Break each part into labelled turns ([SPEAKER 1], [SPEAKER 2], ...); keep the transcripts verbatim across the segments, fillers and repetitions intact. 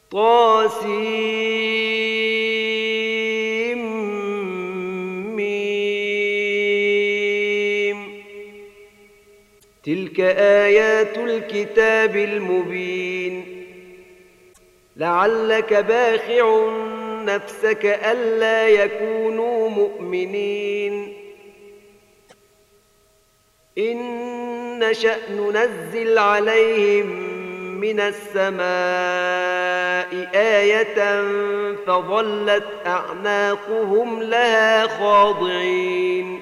[SPEAKER 1] طاسيم. تلك آيات الكتاب المبين. لعلك باخع نفسك ألا يكونوا مؤمنين. إن نشأ ننزل عليهم من السماء آية فظلت أعناقهم لها خاضعين.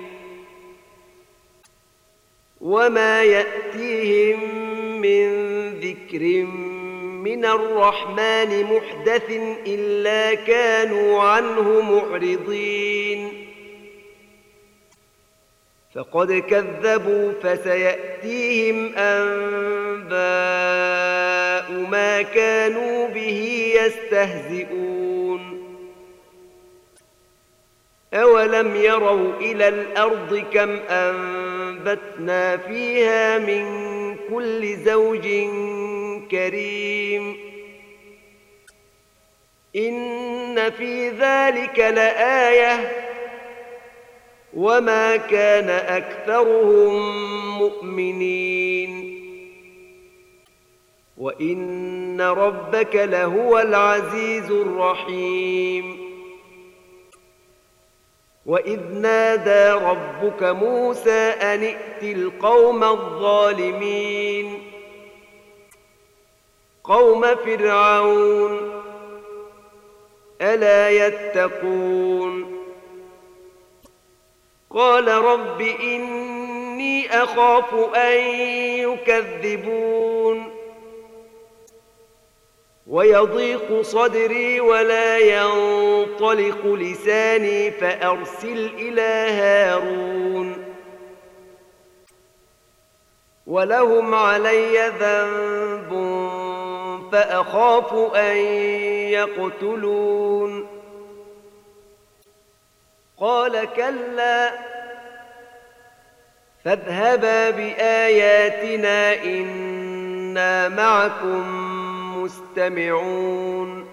[SPEAKER 1] وما يأتيهم من ذكر من الرحمن محدث إلا كانوا عنه معرضين. فقد كذبوا فسيأتيهم أنباء ما كانوا به يستهزئون. أولم يروا إلى الأرض كم أنبتنا فيها من كل زوج كريم. إن في ذلك لآية وما كان أكثرهم مؤمنين. وإن ربك لهو العزيز الرحيم. وإذ نادى ربك موسى أن ائت القوم الظالمين قوم فرعون ألا يتقون. قال رب إني أخاف أن يكذبون ويضيق صدري ولا ينطلق لساني فأرسل إلى هارون ولهم علي ذنب فأخاف أن يقتلون. قال كلا فاذهبا بآياتنا إنا معكم مستمعون.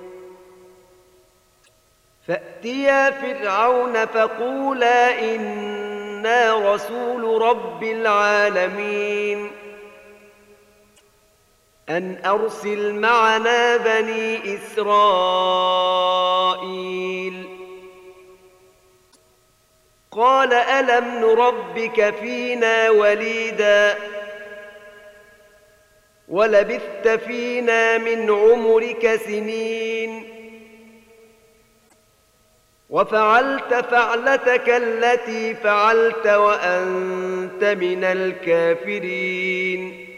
[SPEAKER 1] فأتيا فرعون فقولا إنا رسول رب العالمين أن أرسل معنا بني إسرائيل. قال ألم نربك فينا وليدا ولبثت فينا من عمرك سنين وفعلت فعلتك التي فعلت وأنت من الكافرين.